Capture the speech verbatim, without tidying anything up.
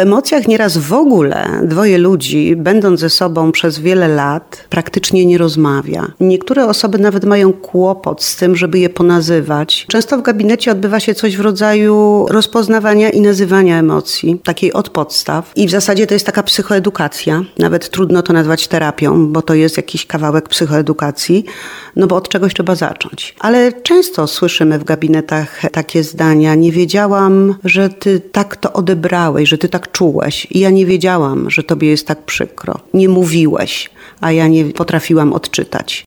emocjach nieraz w ogóle dwoje ludzi, będąc ze sobą przez wiele lat, praktycznie nie rozmawia. Niektóre osoby nawet mają kłopot z tym, żeby je ponazywać. Często w gabinecie odbywa się coś w rodzaju rozpoznawania i nazywania emocji, takiej od podstaw. I w zasadzie to jest taka psychoedukacja. Nawet trudno to nazwać terapią, bo to jest jakiś kawałek psychoedukacji, no bo od czegoś trzeba zacząć. Ale często słyszymy w gabinetach takie zdania: nie wiedziałam, że ty tak to odebrałeś, że ty tak czułeś i ja nie wiedziałam, że tobie jest tak przykro. Nie mówiłeś, a ja nie potrafiłam odczytać.